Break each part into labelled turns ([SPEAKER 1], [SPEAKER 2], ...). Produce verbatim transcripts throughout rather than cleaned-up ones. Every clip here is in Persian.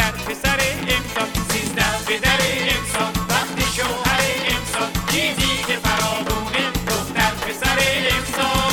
[SPEAKER 1] دختر پسر امسال. سیزده به در امسال وقت شوهر امسال، چیزی که فراوونه دختر پسر امسال.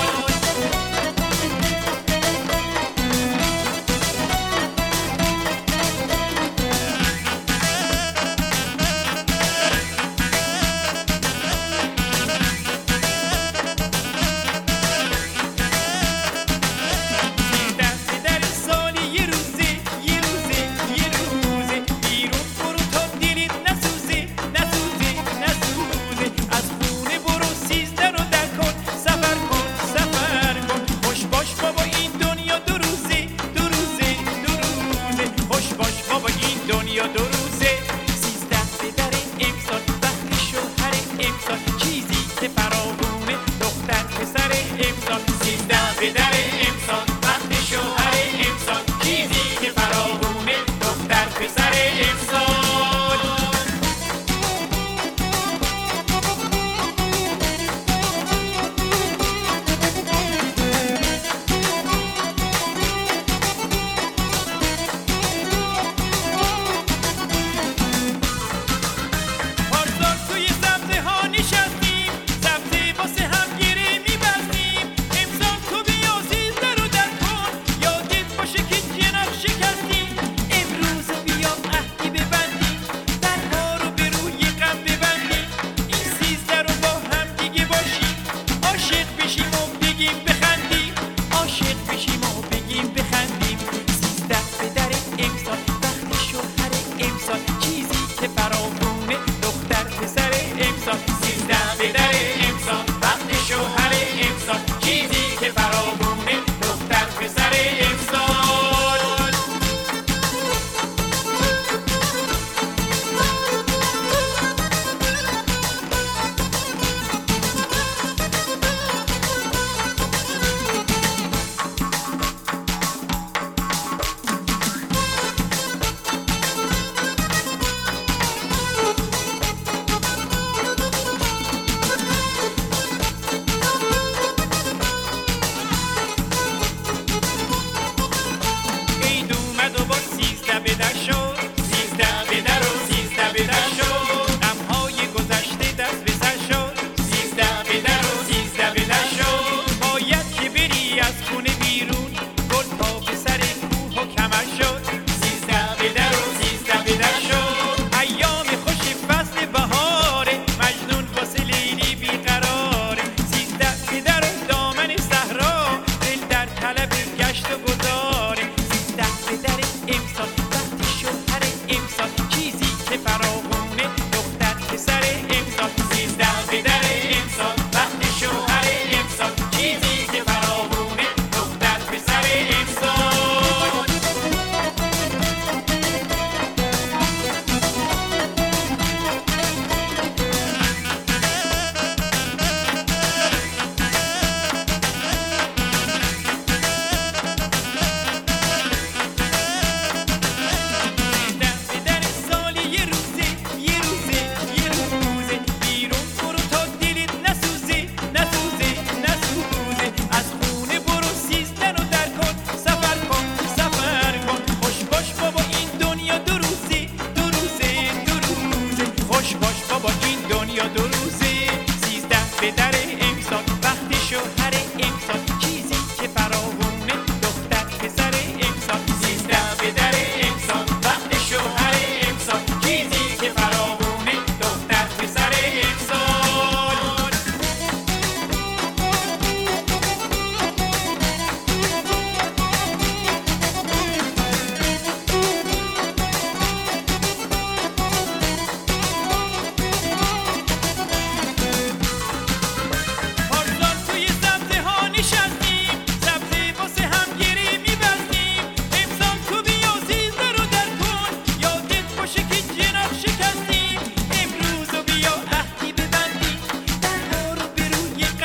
[SPEAKER 1] دنیا دو روزه. سیزده به در امسال وقت شوهر امسال، چیزی که فراوونه دختر پسر امسال. سیزده به در امسال وقت شوهر امسال، چیزی که فراوونه دختر پسر امسال. چیزی که فراوونه دختر پسر امسال. سیزده به در امسال وقت شوهر امسال، چیزی که فراوونه دختر پسر امسال. سیزده به در شد، سیزده به در و سیزده به در شد، غمهای گذشته دست به سر شد. سیزده به در و سیزده به در شد، باید که بری از خونه بیرون، گل پا به سر کوه و کمر شد. سیزده به در و سیزده به در شد، ایام خوش فصل بهاره، مجنون واسه لیلی بیقراره. سیزده به در و دامن صحرا، دل در طلب گشت و گذاره. سیزده به در امسال وقت شوهر امسال، چیزی که فراوونه دختر پسر امسال. سیزده به در امسال وقت شوهر امسال، چیزی که فراوونه دختر پسر امسال. دو روزه. سیزده به در امسال وقت شوهر امسال، چیزی که فراوونه دختر پسر امسال. سیزده به در امسال وقت شوهر امسال، چیزی که فراوونه دختر پسر امسال.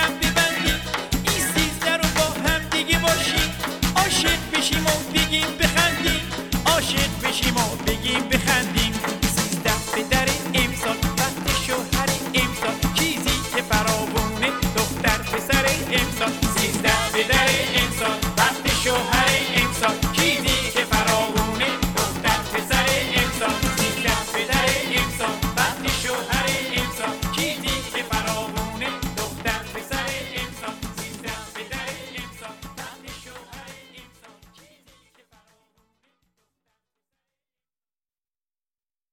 [SPEAKER 1] عاشق بشیم و بگیم